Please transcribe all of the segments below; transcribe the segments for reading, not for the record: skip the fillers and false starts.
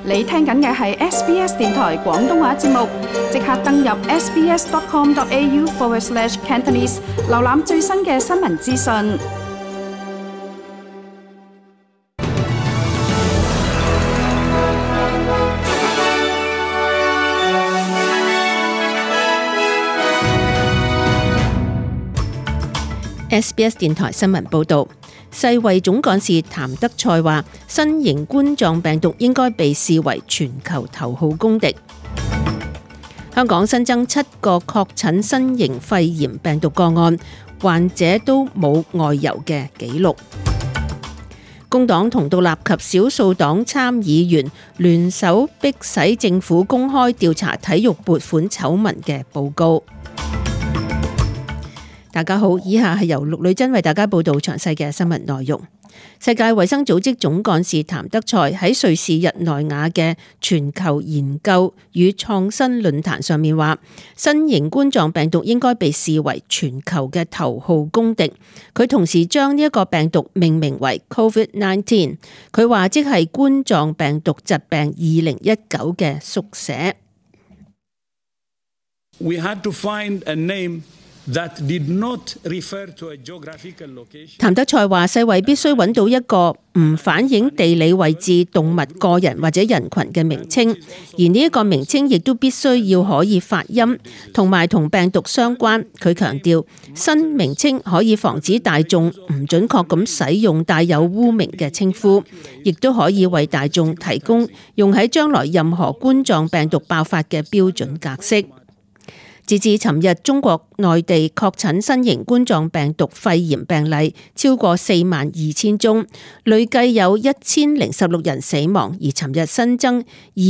你聽緊嘅係 SBS 電台廣東話節目，即刻登入 sbs.com.au/Cantonese 瀏覽最新嘅新聞資訊。 SBS 電台新聞報導，世衛總幹事譚德塞話，新型冠狀病毒應該被視為全球頭號公敵。香港新增7個確診新型肺炎病毒個案，患者都冇外遊嘅記錄。工黨同獨立及少數黨參議員聯手迫使政府公開調查體育撥款醜聞嘅報告。大家好，以下係由陸女珍為大家報道詳細嘅新聞內容。世界衛生組織總幹事譚德塞喺瑞士日內瓦嘅全球研究與創新論壇上面話，新型冠狀病毒應該被視為全球嘅頭號公敵。佢同時將呢一個病毒命名為 COVID-19， 佢話即係冠狀病毒疾病2019嘅縮寫。 We had to find a name that did not refer to a geographical location. 譚德塞話，世衛必須揾到一個唔反映地理位置、動物、個人或者人群嘅名稱，而呢一個名稱亦都必須要可以發音，同埋同病毒相關。佢強調，新名稱可以防止大眾唔準確咁使用帶有污名嘅稱呼，亦都可以為大眾提供用喺將來任何冠狀病毒爆發嘅標準格式。截至尋日，中國內地確診新型冠狀病毒肺炎病例超過42000宗，累計有1016人死亡，而尋日新增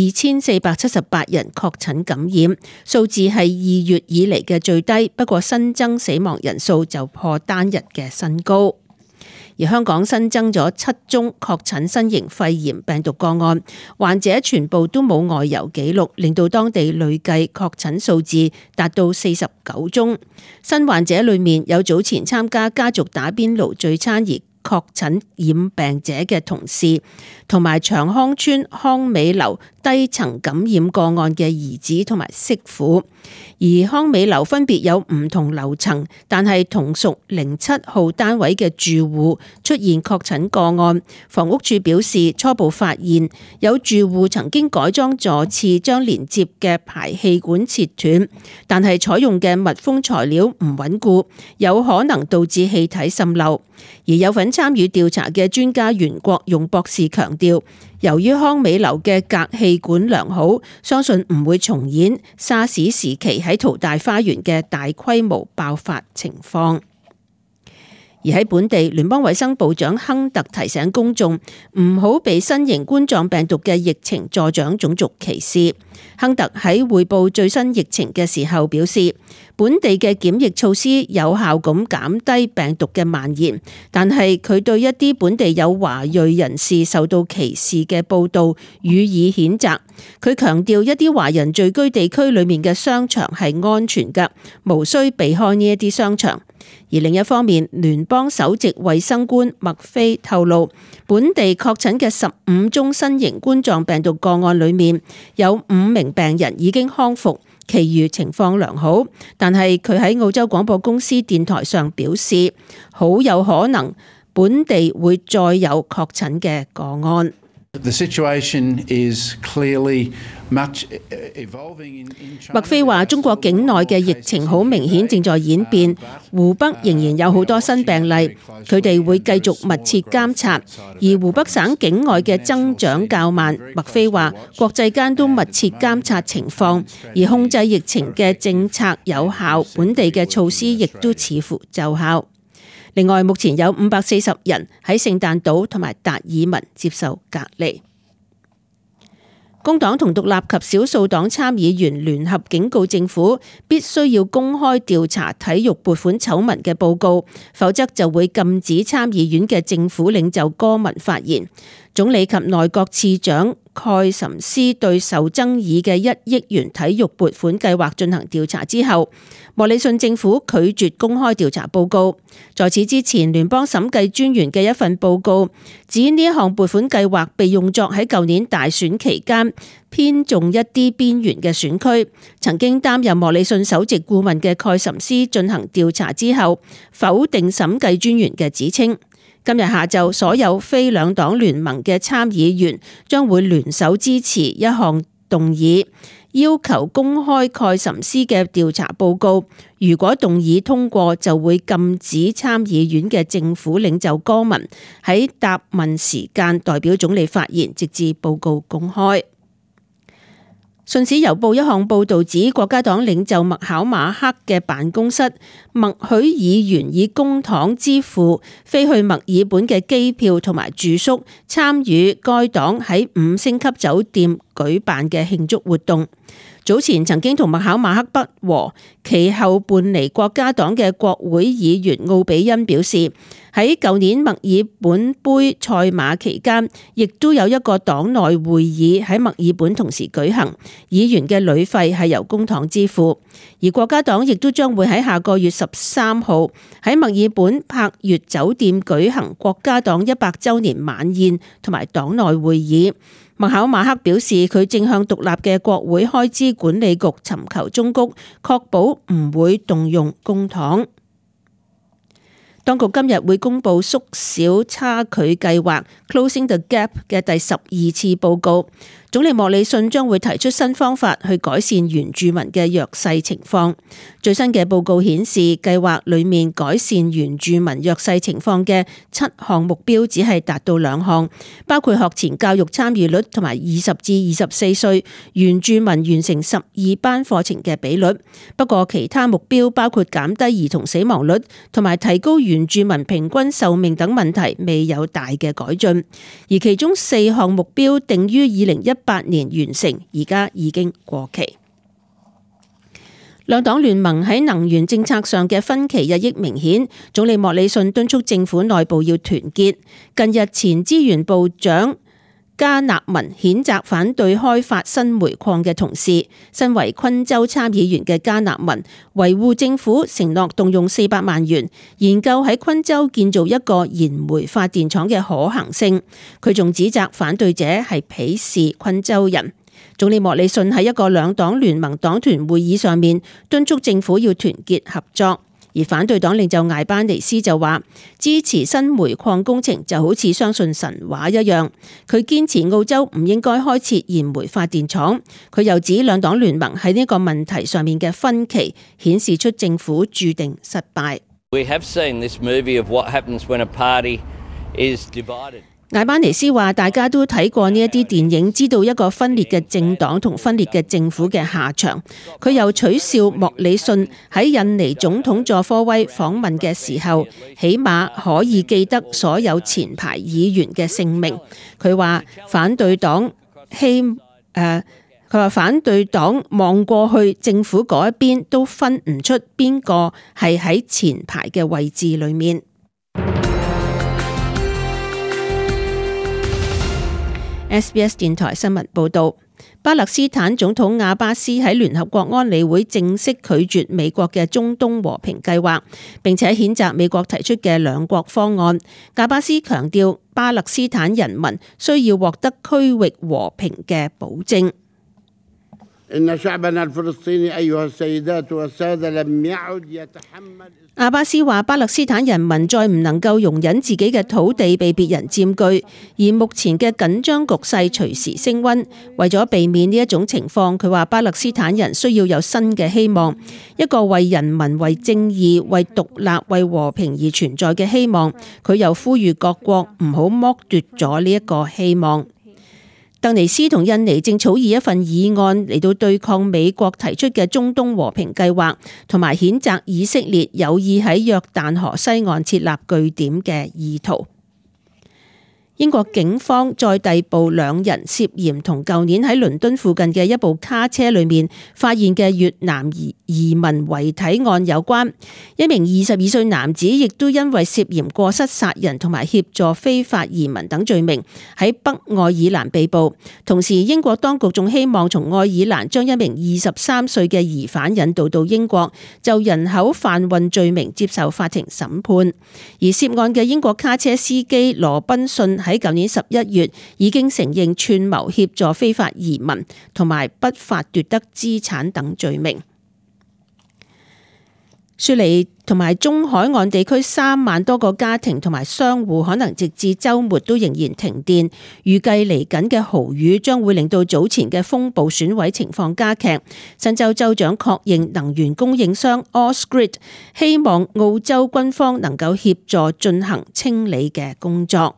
2478人確診感染，數字係2月以嚟嘅最低，不過新增死亡人數就破單日嘅新高。而香港新增咗7宗確診新型肺炎病毒個案，患者全部都冇外遊記錄，令到當地累計確診數字達到49宗。新患者裏面有早前參加家族打邊爐聚餐而確診染病者嘅同事，同埋長康邨康美樓低層感染個案嘅兒子同埋媳婦。而康美樓分別有唔同樓層，但係同屬07號單位嘅住戶出現確診個案。房屋處表示，初步發現有住戶曾經改裝座廁將連接嘅排氣管切斷，但係採用嘅密封材料唔穩固，有可能導致氣體滲漏。而有份參與調查嘅專家袁國勇博士強調，由於康美樓嘅隔氣管良好，相信唔會重演沙士時期喺淘大花園嘅大規模爆發情況。而喺本地，聯邦衛生部長亨特提醒公眾唔好被新型冠狀病毒嘅疫情助長種族歧視。亨特喺匯報最新疫情嘅時候表示，本地嘅檢疫措施有效咁減低病毒嘅蔓延，但係佢對一啲本地有華裔人士受到歧視嘅報導予以譴責。佢強調一啲華人聚居地區裏面嘅商場係安全㗎，無需避開呢一啲商場。而另一方面，聯邦首席衛生官麥菲透露，本地確診嘅15宗新型冠狀病毒個案裏面，有5名病人已經康復，其餘情況良好。但係佢喺澳洲廣播公司電台上表示，好有可能本地會再有確診嘅個案。 The situation is clearly much evolving in China. 麥菲話：中國境內嘅疫情好明顯正在演變，湖北仍然有好多新病例，佢哋會繼續密切監察。而湖北省境外嘅增長較慢。麥菲話：國際間都密切監察情況，而控制疫情嘅政策有效，本地嘅措施亦都似乎奏效。另外，目前有540人喺聖誕島同埋達爾文接受隔離。工黨同獨立及少數黨參議員聯合警告政府，必須要公開調查體育撥款醜聞嘅報告，否則就會禁止參議院嘅政府領袖戈文發言。 總理及內閣次長蓋什斯對受爭議嘅1億元體育撥款計劃進行調查之後，莫里遜政府拒絕公開調查報告。在此之前，聯邦審計專員嘅一份報告指呢一項撥款計劃被用作喺舊年大選期間偏重一啲邊緣嘅選區。曾經擔任莫里遜首席顧問嘅蓋什斯進行調查之後，否定審計專員嘅指稱。今日下晝，所有非兩黨聯盟嘅參議員將會聯手支持一項動議，要求公開蓋什斯嘅調查報告。如果動議通過，就會禁止參議院嘅政府領袖柯文喺答問時間代表總理發言，直至報告公開。信使郵報一項報導指，國家黨領袖麥考馬克嘅辦公室默許議員以公帑支付飛去墨爾本嘅機票同埋住宿，參與該黨喺5星級酒店舉辦嘅慶祝活動。早前曾經同麥考馬克不和，其後叛離國家黨嘅國會議員奧比恩表示，喺舊年墨爾本杯賽馬期間，亦都有一個黨內會議喺墨爾本同時舉行，議員嘅旅費係由公帑支付。而國家黨亦都將會喺下個月13號喺墨爾本柏悅酒店舉行國家黨100週年晚宴同埋黨內會議。麥考馬克表示，佢正向獨立嘅國會開支管理局尋求忠告，確保唔會動用公帑。當局今日會公布縮小差距計劃 Closing the Gap 嘅第12次報告。總理莫里遜將會提出新方法去改善原住民嘅弱勢情況。最新嘅報告顯示，計劃裡面改善原住民弱勢情況嘅7項目標只係達到2項，包括學前教育參與率同埋20至24歲原住民完成12班課程嘅比率。不過其他目標包括減低兒童死亡率同埋提高原住民平均壽命等問題未有大嘅改進，而其中4項目標定於2018年完成，而家已經過期。兩黨聯盟喺能源政策上嘅分歧日益明顯，總理莫里遜敦促政府內部要團結。近日前資源部長加納文譴責反對開發新煤礦嘅同事。身為昆州參議員嘅加納文維護政府承諾動用400萬元研究喺昆州建造一個燃煤發電廠嘅可行性。佢仲指責反對者係鄙視昆州人。總理莫里遜喺一個兩黨聯盟黨團會議上面敦促政府要團結合作。而反對黨領袖艾班尼斯就話，支持新煤礦工程就好似相信神話一樣。佢堅持澳洲唔應該開設燃煤發電廠。佢又指兩黨聯盟喺呢個問題上面嘅分歧，顯示出政府注定失敗。 We have seen this movie of what happens when a party is divided. 艾班尼斯話：大家都睇過呢一啲電影，知道一個分裂嘅政黨同分裂嘅政府嘅下場。佢又取笑莫里遜喺印尼總統佐科威訪問嘅時候，起碼可以記得所有前排議員嘅姓名。佢話反對黨反對黨望過去政府嗰一邊都分唔出邊個係喺前排嘅位置裏面。SBS 電台新聞報導，巴勒斯坦總統阿巴斯喺聯合國安理會正式拒絕美國嘅中東和平計劃，並且譴責美國提出嘅兩國方案。阿巴斯強調，巴勒斯坦人民需要獲得區域和平嘅保證。阿巴斯話：巴勒斯坦人民再唔能夠容忍自己嘅土地被別人佔據，而目前嘅緊張局勢隨時升溫。為咗避免呢一種情況，佢話巴勒斯坦人需要有新嘅希望，一個為人民、為正義、為獨立、為和平而存在嘅希望。佢又呼籲各國唔好剝奪咗呢一個希望。突尼斯同印尼正草擬一份議案嚟到對抗美國提出嘅中東和平計劃，同埋譴責以色列有意喺約旦河西岸設立據點嘅意圖。 英國警方再逮捕2人涉嫌同舊年喺倫敦附近嘅一部卡車裏面發現嘅越南移民遺體案有關。一名22歲男子亦都因為涉嫌過失殺人同埋協助非法移民等罪名喺北愛爾蘭被捕。同時，英國當局仲希望從愛爾蘭將一名23歲嘅疑犯引渡到英國，就人口販運罪名接受法庭審判。而涉案嘅英國卡車司機羅賓遜喺舊年11月已經承認串謀協助非法移民同埋不法奪得資產等罪名。雪梨同埋中海岸地區3萬多個家庭同埋商戶可能直至週末都仍然停電，預計嚟緊嘅豪雨將會令到早前嘅風暴損毀情況加劇。新州州長確認能源供應商 Ausgrid 希望澳洲軍方能夠協助進行清理嘅工作。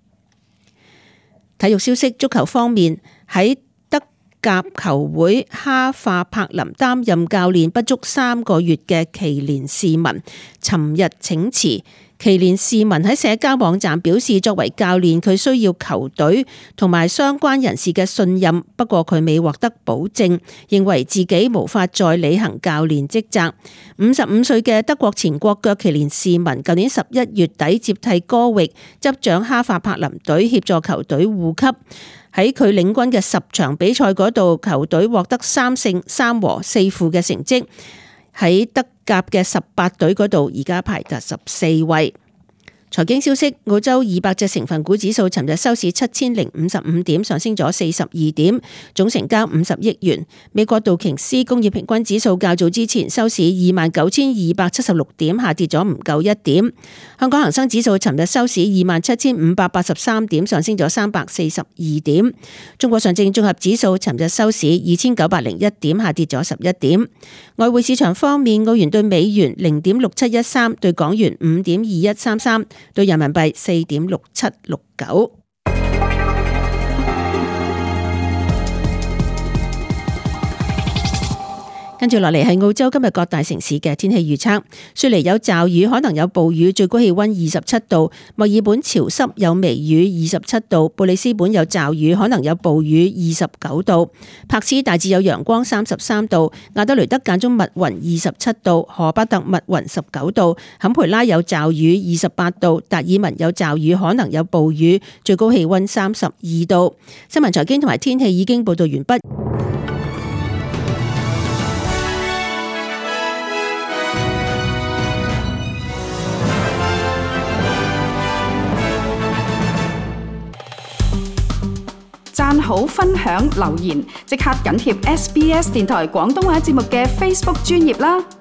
體育消息，足球方面，喺德甲球會哈化柏林擔任教練不足3個月嘅奇連士文，尋日請辭。奇連士文喺社交網站表示，作為教練佢需要球隊同埋相關人士嘅信任，不過佢未獲得保證，認為自己無法再履行教練職責。55歲嘅德國前國腳奇連士文舊年11月底接替戈域執掌哈化柏林隊，協助球隊護級。喺佢領軍嘅10場比賽嗰度，球隊獲得3勝3和4負嘅成績。喺德甲嘅18隊嗰度，而家排第14位。財經消息，澳洲200隻成分股指數尋日收市7055點，上升咗42點，總成交50億元。美國道瓊斯工業平均指數較早之前收市29276點，下跌咗唔夠1點。香港恒生指數尋日收市27583點，上升咗342點。中國上證綜合指數尋日收市2901點，下跌咗11點。外匯市場方面，澳元對美元0.6713，對港元5.2133，對人民幣4.6769。跟住落嚟係澳洲今日各大城市嘅天氣預測。雪梨有驟雨，可能有暴雨，最高氣溫27度；墨爾本潮濕有微雨，27度；布里斯本有驟雨，可能有暴雨，29度；柏斯大致有陽光，33度；亞德雷德間中密雲，27度；荷巴特密雲，19度；坎培拉有驟雨，28度；達爾文有驟雨，可能有暴雨，最高氣溫32度。新聞財經同埋天氣已經報道完畢。 讚好、分享、留言，即刻緊貼SBS 電台廣東話節目嘅 Facebook 專頁啦！